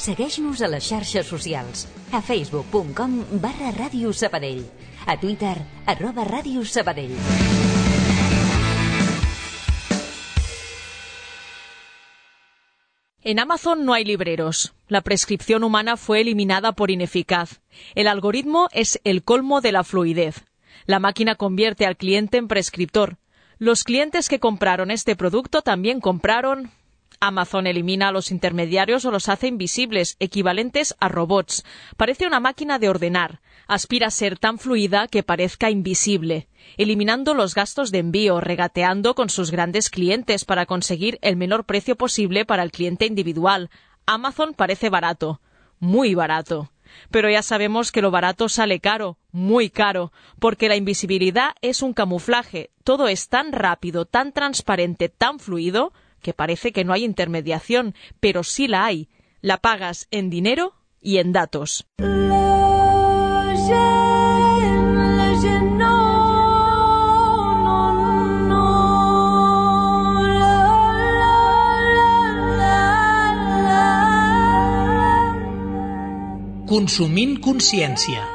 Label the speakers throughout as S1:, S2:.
S1: Segueix-nos a les xarxes socials, a facebook.com/Ràdio Sabadell, a Twitter, @Ràdio Sabadell.
S2: En Amazon no hay libreros. La prescripción humana fue eliminada por ineficaz. El algoritmo es el colmo de la fluidez. La máquina convierte al cliente en prescriptor. Los clientes que compraron este producto también compraron... Amazon elimina a los intermediarios o los hace invisibles, equivalentes a robots. Parece una máquina de ordenar. Aspira a ser tan fluida que parezca invisible, eliminando los gastos de envío, regateando con sus grandes clientes para conseguir el menor precio posible para el cliente individual. Amazon parece barato, muy barato. Pero ya sabemos que lo barato sale caro, muy caro, porque la invisibilidad es un camuflaje. Todo es tan rápido, tan transparente, tan fluido, que parece que no hay intermediación, pero sí la hay. La pagas en dinero y en datos.
S3: Consumint consciència.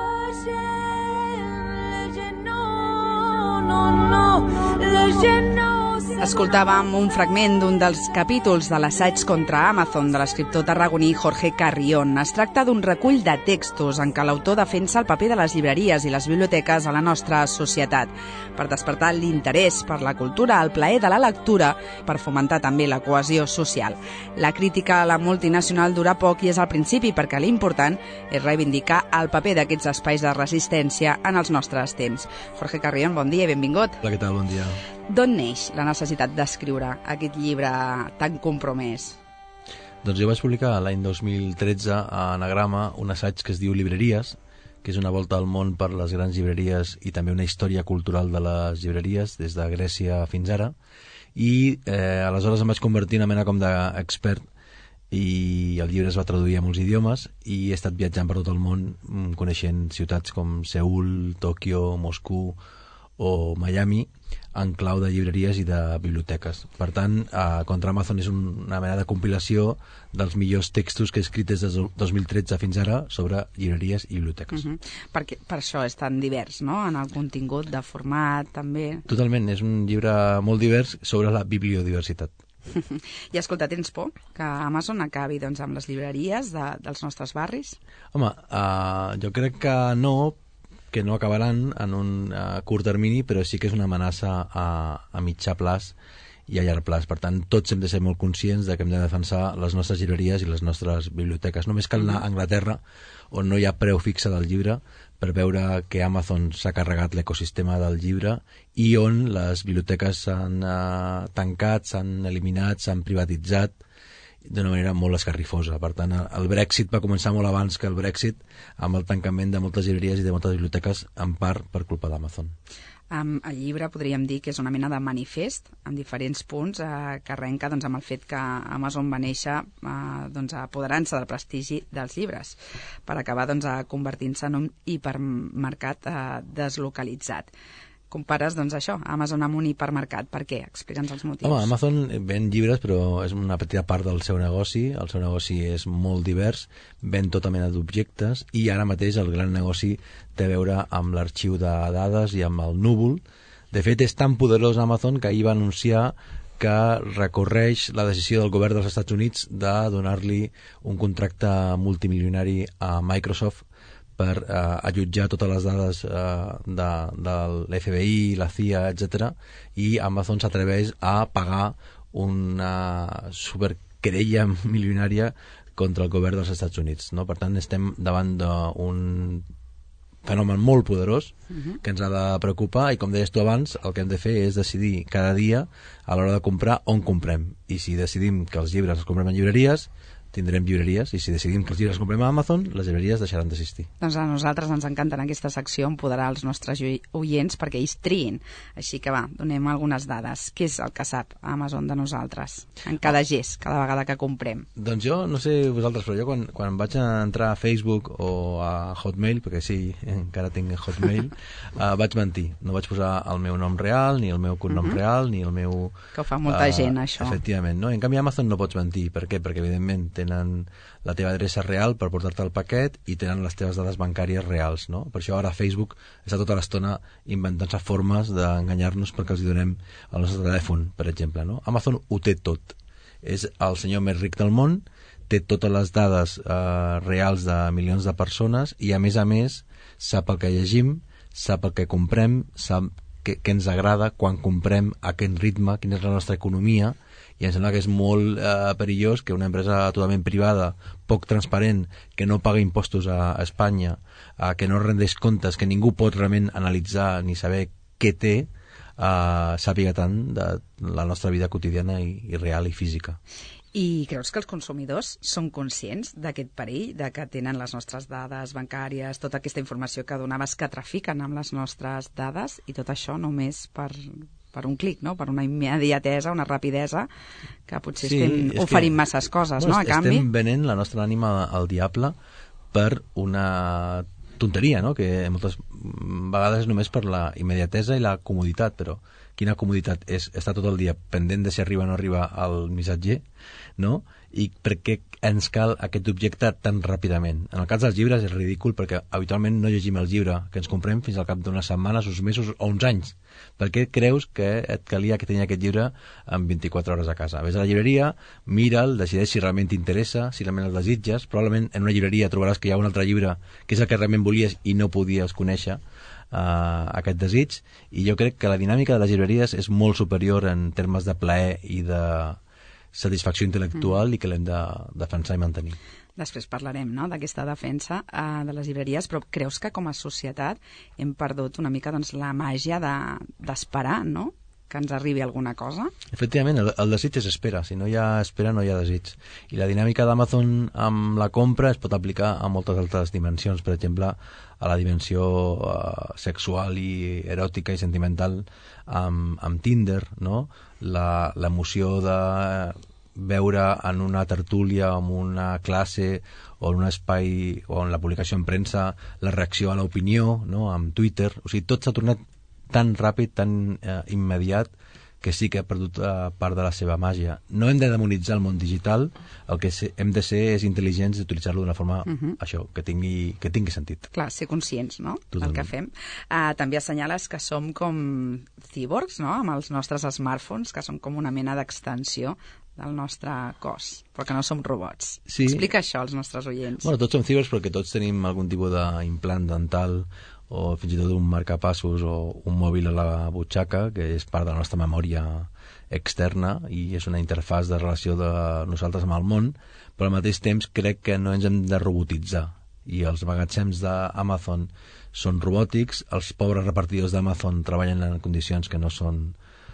S4: Escoltàvem un fragment d'un dels capítols de l'assaig contra Amazon de l'escriptor tarragoní Jorge Carrión. Es tracta d'un recull de textos en què l'autor defensa el paper de les llibreries i les biblioteques a la nostra societat, per despertar l'interès per la cultura, el plaer de la lectura, per fomentar també la cohesió social. La crítica a la multinacional dura poc i és al principi, perquè l'important és reivindicar el paper d'aquests espais de resistència en els nostres temps. Jorge Carrión, bon dia i benvingut.
S5: Hola, què tal? Bon dia.
S4: D'on neix la necessitat d'escriure aquest llibre tan compromès?
S5: Doncs jo vaig publicar l'any 2013 a Anagrama un assaig que es diu Llibreries, que és una volta al món per les grans llibreries i també una història cultural de les llibreries des de Grècia fins ara, i aleshores em vaig convertir en una mena com d'expert i el llibre es va traduir a molts idiomes i he estat viatjant per tot el món coneixent ciutats com Seül, Tòquio, Moscou o Miami en clau de llibreries i de biblioteques. Per tant, Contra Amazon és una mena de compilació dels millors textos que he escrit des de 2013 fins ara sobre llibreries i biblioteques.
S4: Perquè per això és tan divers, no?, en el contingut, de format, també.
S5: Totalment, és un llibre molt divers sobre la bibliodiversitat.
S4: I escolta, tens por que Amazon acabi doncs, amb les llibreries dels nostres barris?
S5: Home, jo crec que no acabaran en un curt termini, però sí que és una amenaça a mitjà plaç i a llarg plaç. Per tant, tots hem de ser molt conscients de que hem de defensar les nostres llibreries i les nostres biblioteques. Només cal anar a Anglaterra, on no hi ha preu fixe del llibre, per veure que Amazon s'ha carregat l'ecosistema del llibre i on les biblioteques s'han tancat, s'han eliminat, s'han privatitzat d'una manera molt esgarrifosa. Per tant, el Brexit va començar molt abans que el Brexit, amb el tancament de moltes llibreries i de moltes biblioteques, en part per culpa d'Amazon.
S4: El llibre podríem dir que és una mena de manifest en diferents punts que arrenca doncs, amb el fet que Amazon va néixer apoderant-se del prestigi dels llibres per acabar convertint-se en un hipermercat deslocalitzat. Compares, doncs, això, Amazon amb un hipermercat. Per què? Explica'ns els motius.
S5: Home, Amazon ven llibres, però és una petita part del seu negoci. El seu negoci és molt divers, ven tota mena d'objectes i ara mateix el gran negoci té a veure amb l'arxiu de dades i amb el núvol. De fet, és tan poderós Amazon que ahir va anunciar que recorreix la decisió del govern dels Estats Units de donar-li un contracte multimilionari a Microsoft per allotjar totes les dades de l'FBI, la CIA, etc. I Amazon s'atreveix a pagar una superquerella milionària contra el govern dels Estats Units. No? Per tant, estem davant d'un fenomen molt poderós que ens ha de preocupar i, com deies tu abans, el que hem de fer és decidir cada dia a l'hora de comprar on comprem. I si decidim que els llibres els comprem en llibreries, tindrem llibreries, i si decidim que els llibres comprem a Amazon, les llibreries deixaran d'existir.
S4: Doncs a nosaltres ens encanta en aquesta secció empoderar els nostres oients perquè ells triïn. Així que va, donem algunes dades. Què és el que sap Amazon de nosaltres en cada gest, cada vegada que comprem?
S5: Doncs jo, no sé vosaltres, però jo quan vaig entrar a Facebook o a Hotmail, perquè sí, encara tinc Hotmail, vaig mentir. No vaig posar el meu nom real, ni el meu cognom real, ni el meu...
S4: Que ho fa molta gent, això.
S5: Efectivament, no? En canvi, a Amazon no pots mentir. Per què? Perquè, evidentment, tenen la teva adreça real per portar-te el paquet i tenen les teves dades bancàries reals, no? Per això ara Facebook està tota l'estona inventant-se formes d'enganyar-nos perquè els donem el nostre telèfon, per exemple, no? Amazon ho té tot. És el senyor més ric del món, té totes les dades reals de milions de persones i, a més, sap el que llegim, sap el que comprem, sap què ens agrada, quan comprem, a quin ritme, quina és la nostra economia, i em sembla que és molt perillós que una empresa totalment privada, poc transparent, que no paga impostos a Espanya, que no rendeix comptes, que ningú pot realment analitzar ni saber què té, sàpiga tant de la nostra vida quotidiana i real i física.
S4: I creus que els consumidors són conscients d'aquest perill, de que tenen les nostres dades bancàries, tota aquesta informació que donaves, que trafiquen amb les nostres dades, i tot això només per un clic, no? Per una immediatesa, una rapidesa, que potser oferim masses coses, no? A canvi...
S5: Estem venent la nostra ànima al diable per una tonteria, no? Que moltes vegades és només per la immediatesa i la comoditat, però quina comoditat és estar tot el dia pendent de si arriba o no arriba el missatger, no? I per què ens cal aquest objecte tan ràpidament? En el cas dels llibres és ridícul perquè habitualment no llegim el llibre que ens comprem fins al cap d'unes setmanes, uns mesos o uns anys. Per què creus que et calia que tenia aquest llibre en 24 hores a casa? Ves a la llibreria, mira'l, decideix si realment t'interessa, si realment el desitges. Probablement en una llibreria trobaràs que hi ha un altre llibre que és el que realment volies i no podies conèixer aquest desig, i jo crec que la dinàmica de les llibreries és molt superior en termes de plaer i de satisfacció intel·lectual i que l'hem de defensar i mantenir.
S4: Després parlarem, no?, d'aquesta defensa de les llibreries, però creus que com a societat hem perdut una mica, doncs, la màgia d'esperar, no?, que ens arribi alguna cosa?
S5: Efectivament, el desig és espera. Si no hi ha espera, no hi ha desig. I la dinàmica d'Amazon amb la compra es pot aplicar a moltes altres dimensions. Per exemple, a la dimensió sexual i eròtica i sentimental amb Tinder, no? L'emoció de veure en una tertúlia, en una classe o en un espai o en la publicació en premsa la reacció a l'opinió, no? Amb Twitter. O sigui, tot s'ha tornat tan ràpid, tan immediat, que sí que ha perdut part de la seva màgia. No hem de demonitzar el món digital, el que hem de ser és intel·ligents i utilitzar-lo d'una forma, això, que tingui sentit.
S4: Clar, ser conscients, no?, del que fem. També assenyales que som com cíborgs, no?, amb els nostres smartphones, que són com una mena d'extensió del nostre cos, però que no som robots. Sí. Explica això als nostres oients.
S5: Bueno, tots som cíborgs perquè tots tenim algun tipus d'implant dental o fins i tot un marcapassos o un mòbil a la butxaca, que és part de la nostra memòria externa i és una interfàs de relació de nosaltres amb el món, però al mateix temps crec que no ens hem de robotitzar, i els magatzems d'Amazon són robòtics, els pobres repartidors d'Amazon treballen en condicions que no són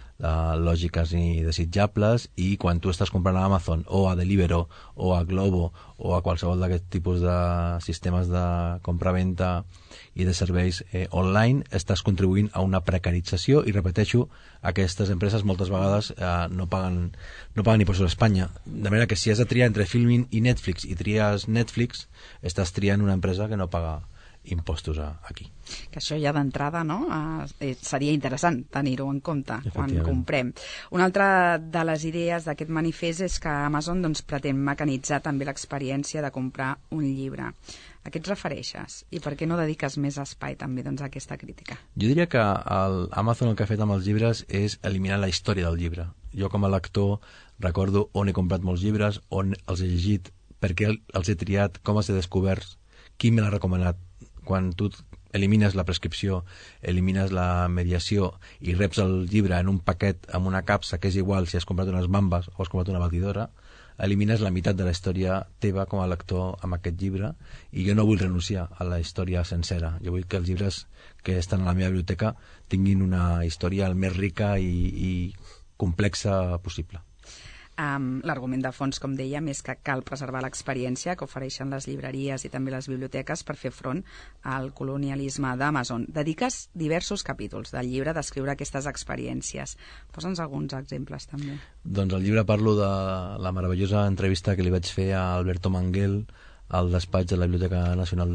S5: lògiques ni desitjables, i quan tu estàs comprant a Amazon o a Deliveroo o a Glovo o a qualsevol d'aquest tipus de sistemes de compra-venta i de serveis online, estàs contribuint a una precarització, i repeteixo, aquestes empreses moltes vegades no paguen impostos a Espanya, de manera que si has de triar entre Filmin i Netflix i tries Netflix, estàs triant una empresa que no paga impostos aquí.
S4: Que això ja d'entrada, no?, seria interessant tenir-ho en compte quan comprem. Una altra de les idees d'aquest manifest és que Amazon, doncs, pretén mecanitzar també l'experiència de comprar un llibre. A què et refereixes? I per què no dediques més espai també, doncs, a aquesta crítica?
S5: Jo diria que Amazon el que ha fet amb els llibres és eliminar la història del llibre. Jo com a lector recordo on he comprat molts llibres, on els he llegit, per què els he triat, com els he descobert, qui me l'ha recomanat. Quan tu elimines la prescripció, elimines la mediació i reps el llibre en un paquet amb una capsa, que és igual si has comprat unes mambes o has comprat una batidora, elimines la meitat de la història teva com a lector amb aquest llibre, i jo no vull renunciar a la història sencera. Jo vull que els llibres que estan a la meva biblioteca tinguin una història el més rica i complexa possible.
S4: L'argument de fons, com dèiem, és que cal preservar l'experiència que ofereixen les llibreries i també les biblioteques per fer front al colonialisme d'Amazon. Dediques diversos capítols del llibre a descriure aquestes experiències. Posa'ns alguns exemples, també.
S5: Doncs al llibre parlo de la meravellosa entrevista que li vaig fer a Alberto Manguel al despatx de la Biblioteca Nacional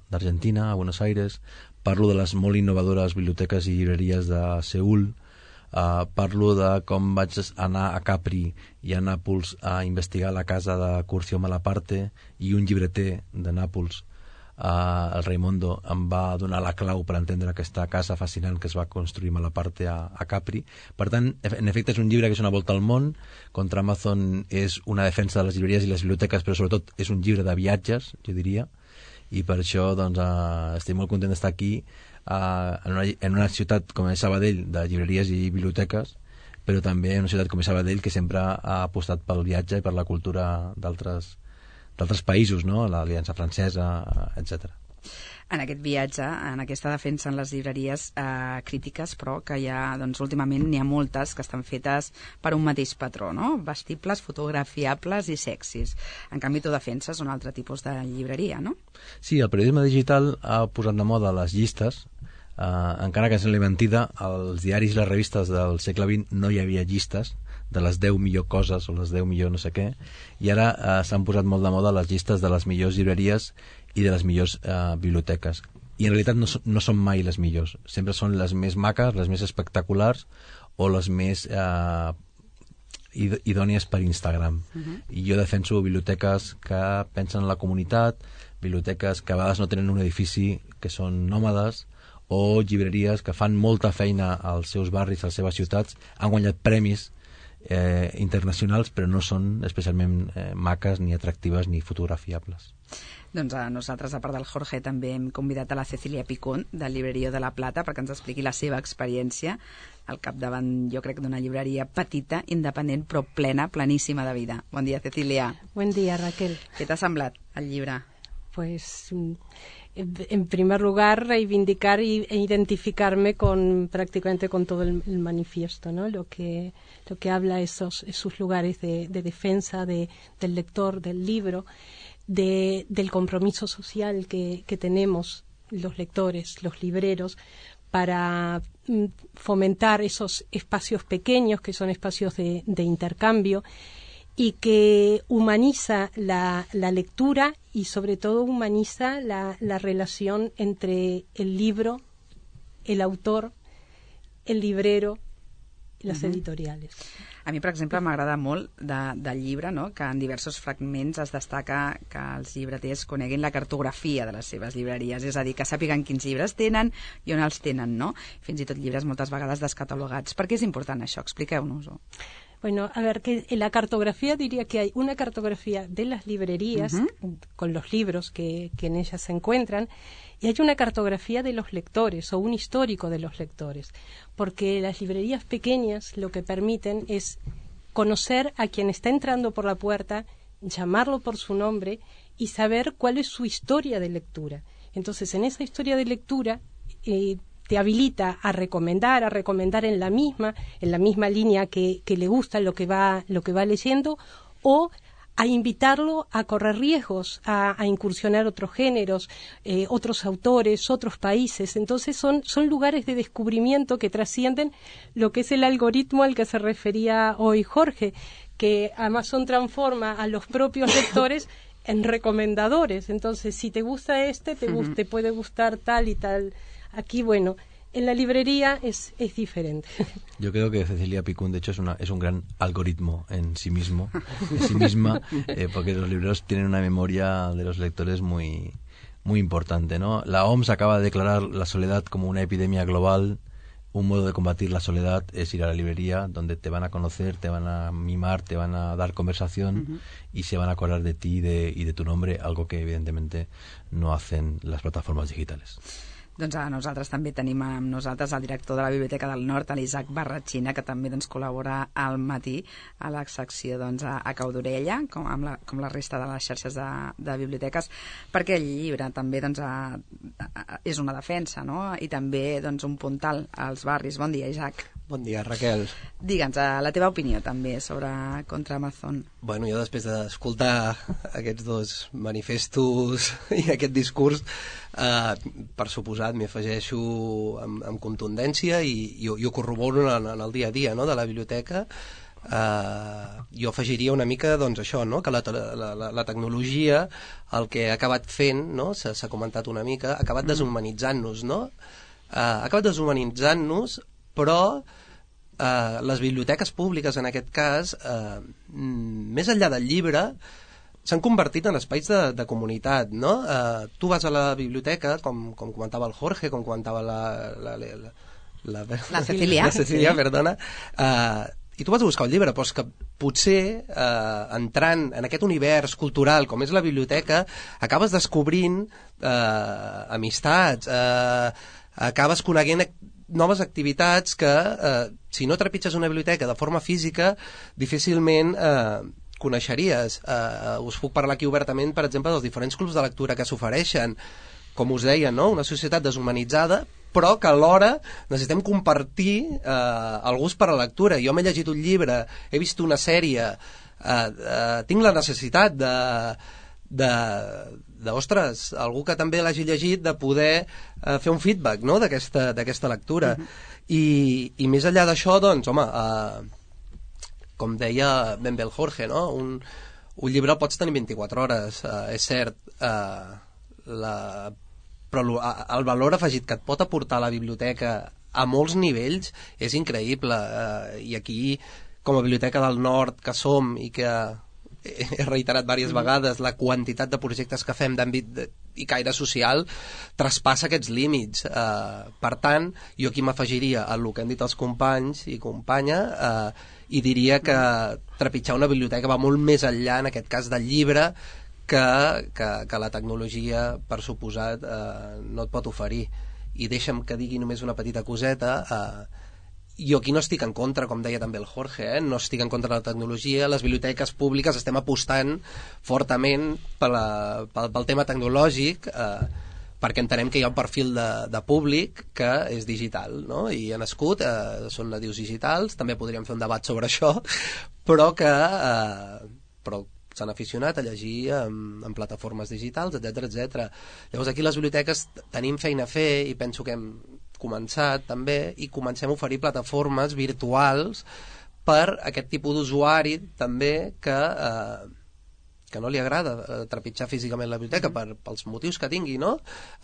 S5: d'Argentina, a Buenos Aires. Parlo de les molt innovadores biblioteques i llibreries de Seül, Parlo de com vaig anar a Capri i a Nàpols a investigar la casa de Curcio Malaparte, i un llibreter de Nàpols, el Raimondo, em va donar la clau per entendre aquesta casa fascinant que es va construir Malaparte a Capri. Per tant, en efecte, és un llibre que és una volta al món. Contra Amazon és una defensa de les llibreries i les biblioteques, però sobretot és un llibre de viatges, jo diria, i per això doncs, estic molt content d'estar aquí en una ciutat com és Sabadell, de llibreries i biblioteques, però també en una ciutat com és Sabadell, que sempre ha apostat pel viatge i per la cultura d'altres països, no? L'Aliança Francesa, etc.
S4: En aquest viatge, en aquesta defensa en les llibreries crítiques, però que doncs, últimament n'hi ha moltes que estan fetes per un mateix patró, no? Vestibles, fotografiables i sexis. En canvi, tu defenses un altre tipus de llibreria, no?
S5: Sí, el periodisme digital ha posat de moda les llistes. Encara que sembli mentida, als diaris i les revistes del segle XX no hi havia llistes de les 10 millor coses o les 10 millor no sé què, i ara s'han posat molt de moda les llistes de les millors llibreries i de les millors biblioteques, i en realitat no són mai les millors, sempre són les més maques, les més espectaculars o les més idònies per Instagram. I jo defenso biblioteques que pensen en la comunitat, biblioteques que a vegades no tenen un edifici, que són nòmades, o llibreries que fan molta feina als seus barris, a les seves ciutats, han guanyat premis internacionals, però no són especialment maques, ni atractives, ni fotografiables.
S4: Doncs nosaltres, a part del Jorge, també hem convidat a la Cecilia Picón, del Librerío de la Plata, perquè ens expliqui la seva experiència al capdavant, jo crec, d'una llibreria petita, independent, però plena, pleníssima de vida. Bon dia, Cecilia.
S6: Buen día, Raquel.
S4: Què t'ha semblat el llibre?
S6: Pues, en primer lugar, reivindicar e identificarme prácticamente con todo el manifiesto, ¿no? Lo que habla esos lugares de defensa del lector, del libro, del compromiso social que tenemos los lectores, los libreros, para fomentar esos espacios pequeños que son espacios de intercambio, y que humaniza la lectura y sobre todo humaniza la relación entre el libro, el autor, el librero i les editoriales.
S4: A mi, per exemple, m'agrada molt del llibre, no? Que en diversos fragments es destaca que els llibreters coneguin la cartografia de les seves llibreries, és a dir, que sàpiguen quins llibres tenen i on els tenen, no? Fins i tot llibres moltes vegades descatalogats. Per què és important això? Expliqueu-nos-ho.
S6: Bueno, a ver, que en la cartografía diría que hay una cartografía de las librerías, con los libros que en ellas se encuentran, y hay una cartografía de los lectores o un histórico de los lectores, porque las librerías pequeñas lo que permiten es conocer a quien está entrando por la puerta, llamarlo por su nombre y saber cuál es su historia de lectura. Entonces, en esa historia de lectura te habilita a recomendar en la misma línea que le gusta lo que va leyendo, o a invitarlo a correr riesgos, a incursionar otros géneros, otros autores, otros países. Entonces son lugares de descubrimiento que trascienden lo que es el algoritmo al que se refería hoy Jorge, que Amazon transforma a los propios lectores en recomendadores. Entonces, si te gusta te puede gustar tal y tal. Aquí, bueno, en la librería es diferente.
S5: Yo creo que Cecilia Picún, de hecho, es un gran algoritmo en sí misma, porque los libreros tienen una memoria de los lectores muy, muy importante, ¿no? La OMS acaba de declarar la soledad como una epidemia global. Un modo de combatir la soledad es ir a la librería, donde te van a conocer, te van a mimar, te van a dar conversación y se van a acordar de ti y de tu nombre, algo que evidentemente no hacen las plataformas digitales.
S4: Doncs nosaltres també tenim amb nosaltres el director de la Biblioteca del Nord, l'Isaac Barratxina, que també col·labora al matí a la secció a Cau d'Orella, com la resta de les xarxes de biblioteques, perquè el llibre també és una defensa, no? I també un puntal als barris. Bon dia, Isaac.
S7: Bon dia, Raquel.
S4: Digue'ns la teva opinió també sobre Contra Amazon.
S7: Bueno, jo després d'escoltar aquests dos manifestos i aquest discurs, per suposat m'hi afegeixo amb contundència i ho corroboro en el dia a dia, no?, de la biblioteca. Jo afegiria una mica això, no?, que la tecnologia el que ha acabat fent, no?, s'ha comentat una mica, ha acabat deshumanitzant-nos, no? Ha acabat deshumanitzant-nos, però les biblioteques públiques, en aquest cas, més enllà del llibre, s'han convertit en espais de comunitat, no? Tu vas a la biblioteca, com comentava el Jorge, com comentava la Cecilia, perdona, i tu vas a buscar un llibre, però és que potser entrant en aquest univers cultural com és la biblioteca, acabes descobrint amistats, acabes coneguent noves activitats que, si no trepitges una biblioteca de forma física, difícilment coneixeries. Us puc parlar aquí obertament, per exemple, dels diferents clubs de lectura que s'ofereixen. Com us deia, no? Una societat deshumanitzada, però que alhora necessitem compartir el gust per la lectura. Jo m'he llegit un llibre, he vist una sèrie, tinc la necessitat ostres, algú que també l'hagi llegit, de poder fer un feedback, no?, d'aquesta lectura. I més enllà d'això, doncs, home, com deia ben bé el Jorge, no?, un llibre el pots tenir 24 hores, és cert, però el valor afegit que et pot aportar la biblioteca a molts nivells és increïble. I aquí, com a Biblioteca del Nord que som, i que he reiterat diverses vegades, la quantitat de projectes que fem d'àmbit i caire social traspassa aquests límits. Per tant, jo aquí m'afegiria a el que han dit els companys i companya, i diria que trepitjar una biblioteca va molt més enllà, en aquest cas, del llibre, que la tecnologia, per suposat, no et pot oferir. I deixa'm que digui només una petita coseta. Jo aquí no estic en contra, com deia també el Jorge, no estic en contra de la tecnologia. Les biblioteques públiques estem apostant fortament pel tema tecnològic, perquè entenem que hi ha un perfil de públic que és digital, no? I ha nascut, són nadius digitals, també podríem fer un debat sobre això, però s'han aficionat a llegir en plataformes digitals, etc. Llavors aquí les biblioteques tenim feina a fer, i penso que hem començat també, i comencem a oferir plataformes virtuals per aquest tipus d'usuari també que no li agrada trepitjar físicament la biblioteca pels motius que tingui, no?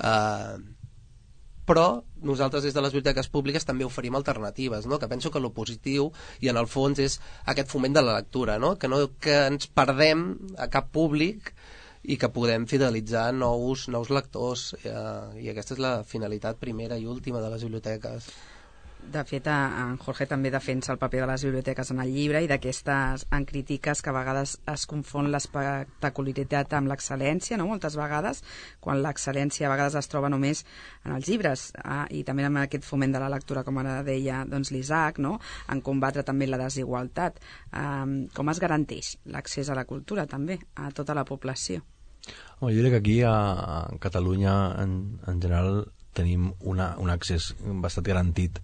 S7: Però nosaltres des de les biblioteques públiques també oferim alternatives, no? Que penso que el positiu i en el fons és aquest foment de la lectura, no? Que ens perdem a cap públic i que podem fidelitzar nous lectors, i aquesta és la finalitat primera i última de les biblioteques.
S4: De fet, en Jorge també defensa el paper de les biblioteques en el llibre, i d'aquestes en crítiques que a vegades es confon l'espectacularitat amb l'excel·lència, no? Moltes vegades, quan l'excel·lència a vegades es troba només en els llibres, i també amb aquest foment de la lectura, com ara deia l'Isaac, no? En combatre també la desigualtat. Com es garanteix l'accés a la cultura també a tota la població?
S5: Jo crec que aquí a Catalunya en general tenim un accés bastant garantit.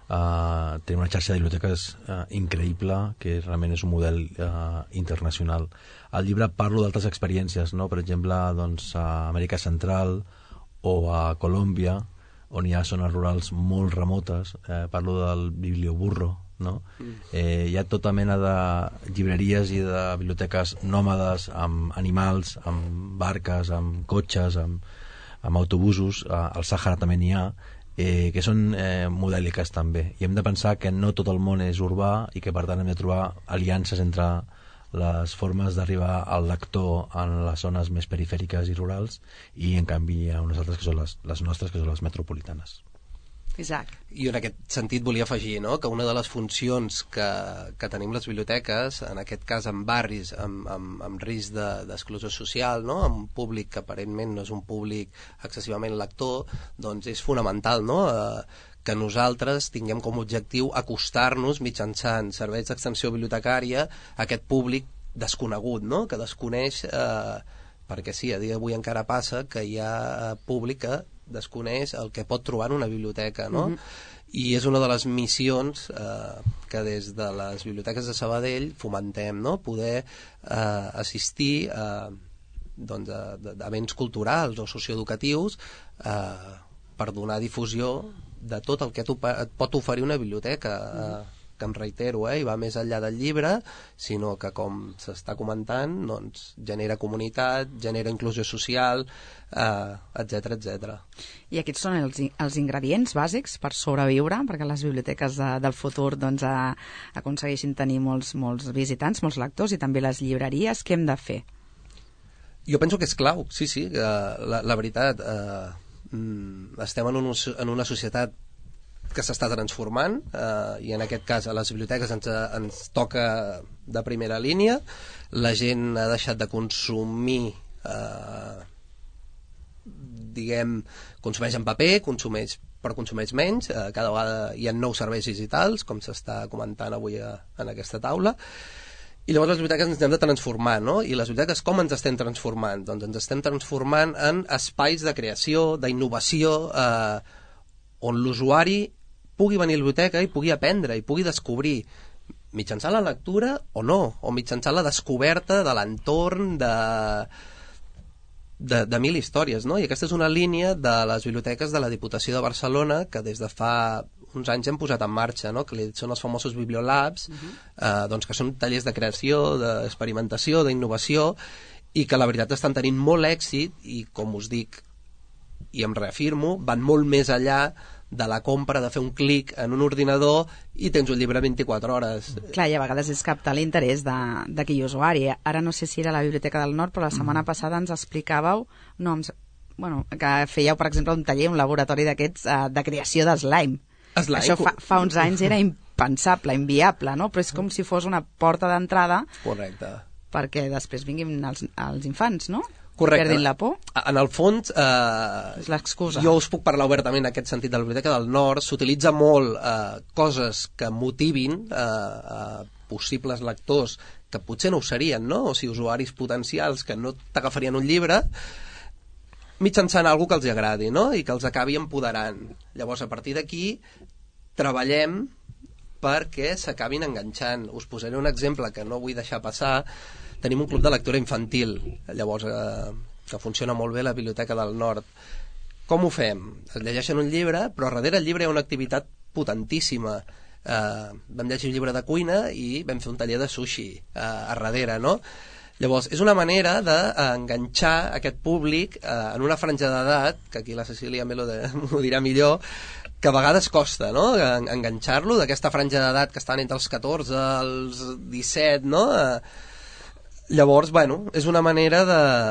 S5: Tenim una xarxa de biblioteques increïble, que realment és un model internacional. Al llibre parlo d'altres experiències, no? Per exemple, doncs, a Amèrica Central o a Colòmbia, on hi ha zones rurals molt remotes. Parlo del biblioburro, no? Hi ha tota mena de llibreries i de biblioteques nòmades, amb animals, amb barques, amb cotxes, amb autobusos. Al Sàhara també n'hi ha, que són modèliques també, i hem de pensar que no tot el món és urbà, i que per tant hem de trobar aliances entre les formes d'arribar al lector en les zones més perifèriques i rurals, i en canvi hi ha unes altres que són les nostres, que són les metropolitanes.
S4: Isaac.
S7: I en aquest sentit volia afegir, no?, que una de les funcions que tenim les biblioteques, en aquest cas en barris amb risc d'exclusió social, no?, amb un públic que aparentment no és un públic excessivament lector, doncs és fonamental, no?, que nosaltres tinguem com a objectiu acostar-nos mitjançant serveis d'extensió bibliotecària a aquest públic desconegut, no?, que desconeix, perquè sí, a dia d'avui encara passa que hi ha públic que desconeix el que pot trobar en una biblioteca, no? I és una de les missions que des de les biblioteques de Sabadell fomentem, no? Poder assistir a events culturals o socioeducatius per donar difusió de tot el que et pot oferir una biblioteca, em reitero, i va més enllà del llibre, sinó que, com s'està comentant, doncs, genera comunitat, genera inclusió social, etc etc.
S4: I aquests són els ingredients bàsics per sobreviure, perquè les biblioteques del futur doncs, aconsegueixin tenir molts visitants, molts lectors, i també les llibreries. Què hem de fer?
S7: Jo penso que és clau, sí, la veritat. Estem en una societat que s'està transformant, i en aquest cas a les biblioteques ens toca de primera línia. La gent ha deixat de consumir, consumeix en paper, però consumeix menys, cada vegada hi ha nous serveis digitals, com s'està comentant avui en aquesta taula, i llavors les biblioteques ens hem de transformar, no? I les biblioteques com ens estem transformant? Doncs ens estem transformant en espais de creació, d'innovació, on l'usuari pugui venir a la biblioteca i pugui aprendre, i pugui descobrir, mitjançant la lectura o no, o mitjançant la descoberta de l'entorn, de mil històries, no? I aquesta és una línia de les biblioteques de la Diputació de Barcelona que des de fa uns anys hem posat en marxa, no? Que són els famosos Bibliolabs, doncs que són tallers de creació, d'experimentació, d'innovació, i que la veritat estan tenint molt èxit, i com us dic i em reafirmo, van molt més enllà de la compra, de fer un clic en un ordinador i tens un llibre 24 hores.
S4: Clar, i a vegades és captar l'interès d'aquell usuari. Ara no sé si era la Biblioteca del Nord, però la setmana passada ens explicàveu que fèieu, per exemple, un taller, un laboratori d'aquests de creació de slime. Això fa uns anys era impensable, inviable, no? Però és com si fos una porta d'entrada.
S7: Correcte.
S4: Perquè després vinguin els infants, no?
S7: Correcte.
S4: Perdin la por.
S7: En el fons,
S4: és l'excusa.
S7: Jo us puc parlar obertament en aquest sentit de la Biblioteca del Nord. S'utilitza molt coses que motivin possibles lectors que potser no ho serien, no? O sigui, usuaris potencials que no t'agafarien un llibre, mitjançant alguna que els agradi, no? I que els acabi empoderant. Llavors, a partir d'aquí, treballem perquè s'acabin enganxant. Us posaré un exemple que no vull deixar passar. Tenim un club de lectura infantil, llavors, que funciona molt bé a la Biblioteca del Nord. Com ho fem? Es llegeixen un llibre, però darrere el llibre hi ha una activitat potentíssima. Vam llegir un llibre de cuina i vam fer un taller de sushi a darrere, no? Llavors, és una manera d'enganxar aquest públic en una franja d'edat, que aquí la Cecília m'ho dirà millor, que a vegades costa, no?, enganxar-lo, d'aquesta franja d'edat que estan entre els 14 als 17, no?, llavors, és una manera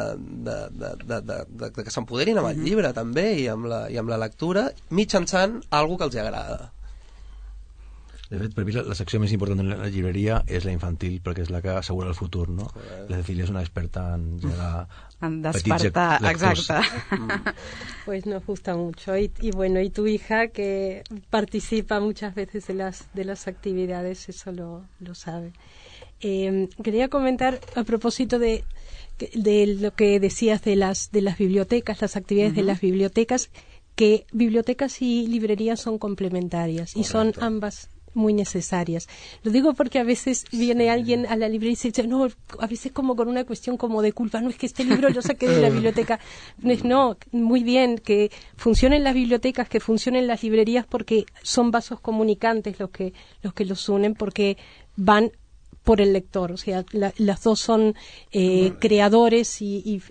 S7: de que s'empoderin amb el llibre també i amb la lectura mitjançant alguna que els agrada.
S5: De fet, per mi la secció més important de la llibreria és la infantil, perquè és la que assegura el futur, no? La Cecília és una experta en generar
S4: despertar, exacte.
S6: Pues nos gusta mucho y tu hija que participa muchas veces de las actividades, eso lo sabe. Quería comentar a propósito de lo que decías de las bibliotecas, las actividades de las bibliotecas, que bibliotecas y librerías son complementarias. Correcto. Y son ambas muy necesarias. Lo digo porque a veces viene alguien a la librería y dice, no, a veces como con una cuestión como de culpa, no, es que este libro lo saqué de la biblioteca. No, muy bien, que funcionen las bibliotecas, que funcionen las librerías, porque son vasos comunicantes los que los unen, porque van por el lector, o sea, las dos son creadores y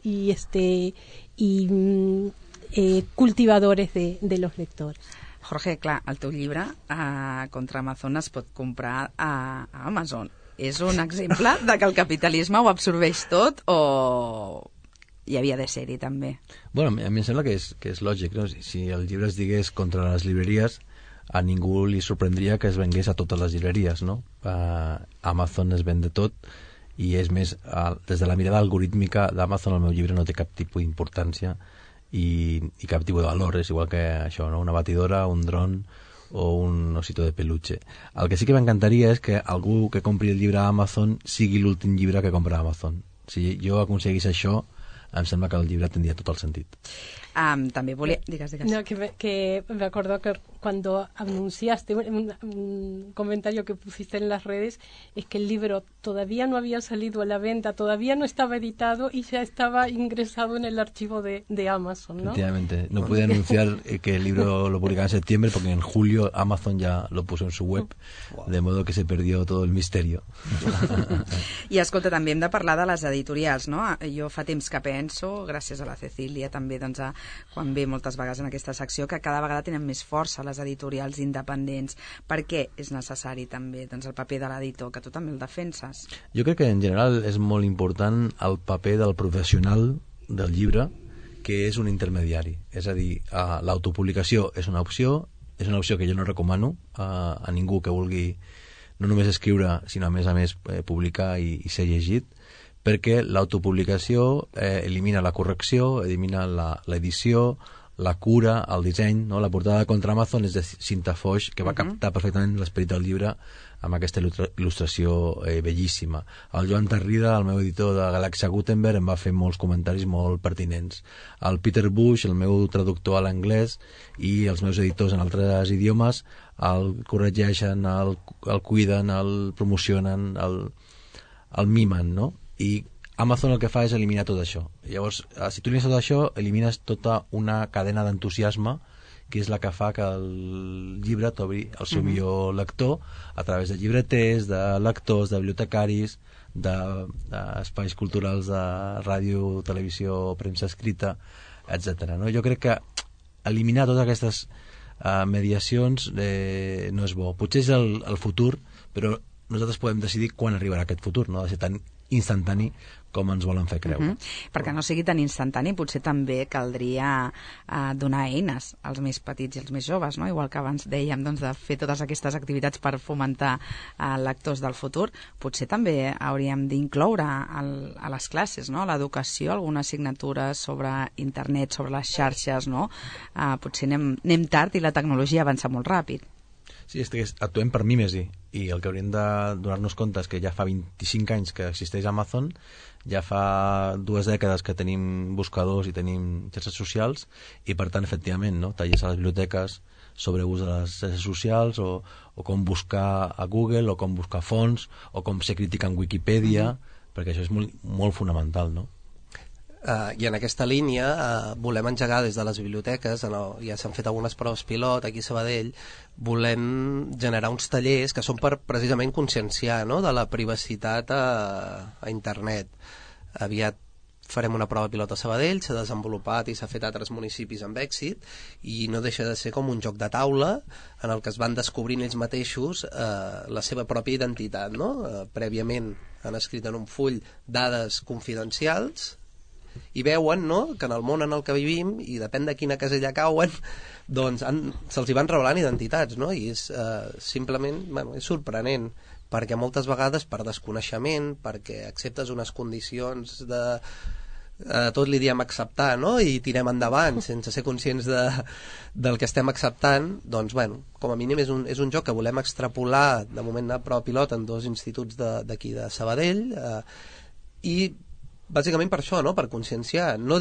S6: cultivadores de los lectores.
S4: Jorge, clar, el teu llibre contra Amazon es pot comprar a Amazon. És un exemple de que el capitalisme ho absorbeix tot o hi havia de ser-hi també?
S5: Bueno, a mi em sembla que és lògic, no? Si el llibre es digués contra les llibreries, a ningú li sorprendria que es vengués a totes les llibreries, no? Amazon es ven de tot i és més, des de la mirada algorítmica d'Amazon el meu llibre no té cap tipus d'importància i cap tipus de valor, és igual que això, no? Una batidora, un dron o un osito de peluche. El que sí que m'encantaria és que algú que compri el llibre a Amazon sigui l'últim llibre que compra a Amazon. Si jo aconseguís això, em sembla que el llibre tindria tot el sentit.
S4: També volia... Digues.
S6: No, que me acuerdo que cuando anunciaste un comentario que pusiste en las redes, es que el libro todavía no había salido a la venta, todavía no estaba editado y ya estaba ingresado en el archivo de Amazon, ¿no?
S5: Efectivamente. No pude anunciar que el libro lo publicaba en septiembre porque en julio Amazon ya lo puso en su web, de modo que se perdió todo el misterio.
S4: I escolta, també hem de parlar de les editorials, no? Jo fa temps que penso, gràcies a la Cecília també, doncs, quan ve moltes vegades en aquesta secció, que cada vegada tenen més força les editorials independents. Per què és necessari també, doncs, el paper de l'editor, que tu també el defenses?
S5: Jo crec que en general és molt important el paper del professional del llibre, que és un intermediari. És a dir, l'autopublicació és una opció que jo no recomano a ningú que vulgui no només escriure, sinó a més publicar i ser llegit, perquè l'autopublicació elimina la correcció, elimina l'edició, la cura, el disseny, no? La portada de Contra Amazon és de Cinta Foix, que va captar perfectament l'esperit del llibre amb aquesta il·lustració bellíssima. El Joan Tarrida, el meu editor de Galàxia Gutenberg, em va fer molts comentaris molt pertinents. El Peter Bush, el meu traductor a l'anglès, i els meus editors en altres idiomes el corregeixen, el cuiden, el promocionen, el mimen, no? I Amazon el que fa és eliminar tot això. Llavors, si tu elimines tot això, elimines tota una cadena d'entusiasme que és la que fa que el llibre t'obri el seu millor lector a través de llibreters, de lectors, de bibliotecaris, d'espais culturals, de ràdio, televisió, premsa escrita, etc. No? Jo crec que eliminar totes aquestes mediacions no és bo. Potser és el futur, però nosaltres podem decidir quan arribarà aquest futur, no ha de ser tan instantani com ens volen fer creure.
S4: Perquè no sigui tan instantani, potser també caldria donar eines als més petits i als més joves, no? Igual que abans dèiem, doncs, de fer totes aquestes activitats per fomentar lectors del futur. Potser també hauríem d'incloure a les classes, no? L'educació, alguna assignatura sobre internet, sobre les xarxes, no? Potser anem tard i la tecnologia avança molt ràpid.
S5: Sí, actuem per mímesi, i el que hauríem de donar-nos compte és que ja fa 25 anys que existeix Amazon, ja fa 2 dècades que tenim buscadors i tenim xarxes socials, i per tant, efectivament, no? Tallers a les biblioteques sobre ús de les xarxes socials, o com buscar a Google, o com buscar fonts, o com ser crític en Wikipedia, perquè això és molt, molt fonamental, no?
S7: I en aquesta línia volem engegar des de les biblioteques, ja s'han fet algunes proves pilot aquí a Sabadell, volem generar uns tallers que són per precisament conscienciar, no?, de la privacitat a internet. Aviat farem una prova pilot a Sabadell, s'ha desenvolupat i s'ha fet a altres municipis amb èxit, i no deixa de ser com un joc de taula en el que es van descobrint ells mateixos la seva pròpia identitat, no? Prèviament han escrit en un full dades confidencials i veuen, no?, que en el món en el que vivim, i depèn de quina casella cauen, doncs se'ls hi van revelant identitats, no? I és simplement, bueno, és sorprenent, perquè moltes vegades per desconeixement, perquè acceptes unes condicions de tot li diem acceptar, no?, i tirem endavant sense ser conscients del que estem acceptant, doncs, bueno, com a mínim és un joc que volem extrapolar, de moment a prova pilot en 2 instituts d'aquí de Sabadell, i bàsicament per això, no?, per conscienciar, no,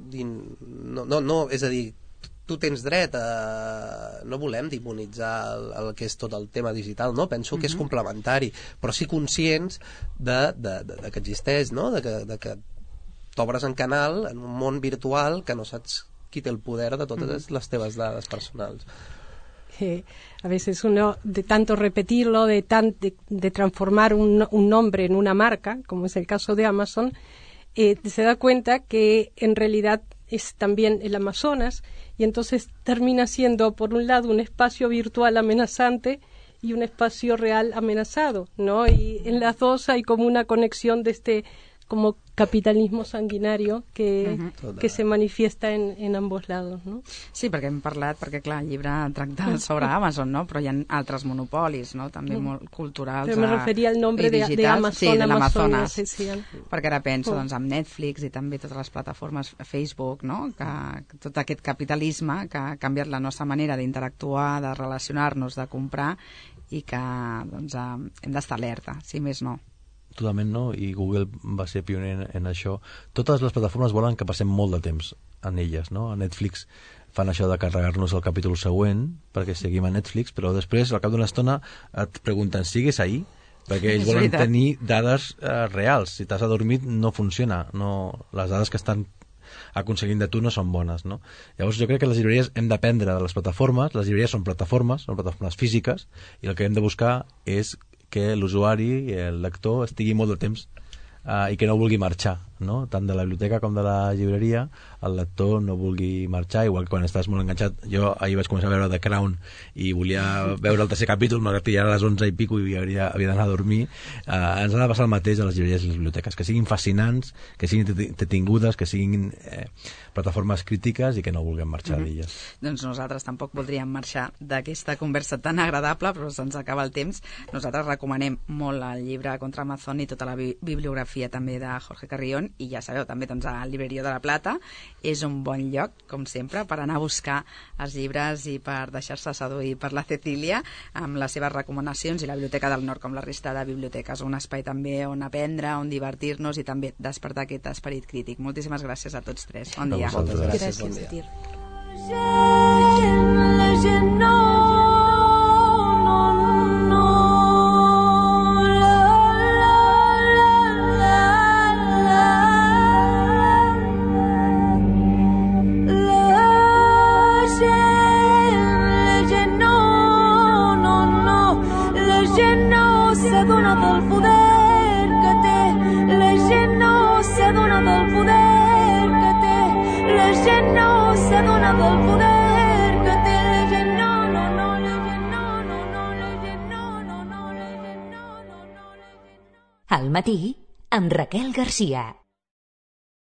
S7: és a dir, tu tens dret a... No volem demonitzar el que és tot el tema digital, no? Penso que és complementari, però sí conscients de que existeix, no?, de que t'obres en canal en un món virtual que no saps qui té el poder de totes les teves dades personals.
S6: A veces uno, de tanto repetirlo, de transformar un nombre en una marca, como es el caso de Amazon, se da cuenta que en realidad es también el Amazonas, y entonces termina siendo, por un lado, un espacio virtual amenazante y un espacio real amenazado, ¿no? Y en las dos hay como una conexión de este como capitalismo sanguinario que se manifiesta en ambos lados, no?
S4: Sí, perquè hem parlat, perquè clar, el llibre tracta sobre Amazon, no? Però hi ha altres monopolis, no?, també molt culturals.
S6: Però me referia al nombre de Amazon,
S4: sí, de
S6: l'Amazonas.
S4: Perquè ara penso doncs, amb Netflix i també totes les plataformes, Facebook, no?, que tot aquest capitalisme que ha canviat la nostra manera d'interactuar, de relacionar-nos, de comprar, i que doncs, hem d'estar alerta, si més no.
S5: totalment, no? I Google va ser pioner en això. Totes les plataformes volen que passem molt de temps en elles, no? A Netflix fan això de carregar-nos el capítol següent perquè seguim a Netflix, però després, al cap d'una estona, et pregunten, ¿sigues ahí? Perquè ells volen tenir dades reals. Si t'has adormit, no funciona. Les dades que estan aconseguint de tu no són bones, no? Llavors jo crec que les llibreries hem d'aprendre de les plataformes. Les llibreries són plataformes físiques, i el que hem de buscar és que l'usuari, el lector, estigui molt de temps i que no vulgui marxar, no? Tant de la biblioteca com de la llibreria, el lector no vulgui marxar, igual que quan estàs molt enganxat. Jo ahir vaig començar a veure The Crown i volia veure el tercer capítol, malgrat que ja era a les 11 i pico i havia d'anar a dormir. Ens ha de passar el mateix a les llibreries i les biblioteques, que siguin fascinants, que siguin entretingudes, que siguin plataformes crítiques i que no vulguem marxar d'elles.
S4: Doncs nosaltres tampoc voldríem marxar d'aquesta conversa tan agradable, però se'ns acaba el temps. Nosaltres recomanem molt el llibre Contra Amazon i tota la bibliografia també de Jorge Carrión, i ja sabeu, també doncs, a Libreria de la Plata és un bon lloc, com sempre, per anar a buscar els llibres i per deixar-se seduir per la Cecília amb les seves recomanacions, i la Biblioteca del Nord, com la resta de biblioteques, un espai també on aprendre, on divertir-nos i també despertar aquest esperit crític. Moltíssimes gràcies a tots tres. Bon dia.
S7: Moltes gràcies.
S6: Bon dia.
S8: La gent no s'adona del poder que té, la gent no s'adona del poder que té, la gent no s'adona del poder que té, la gent no, la gent no, la gent no, la gent no, la gent no.
S1: Al matí, amb Raquel Garcia.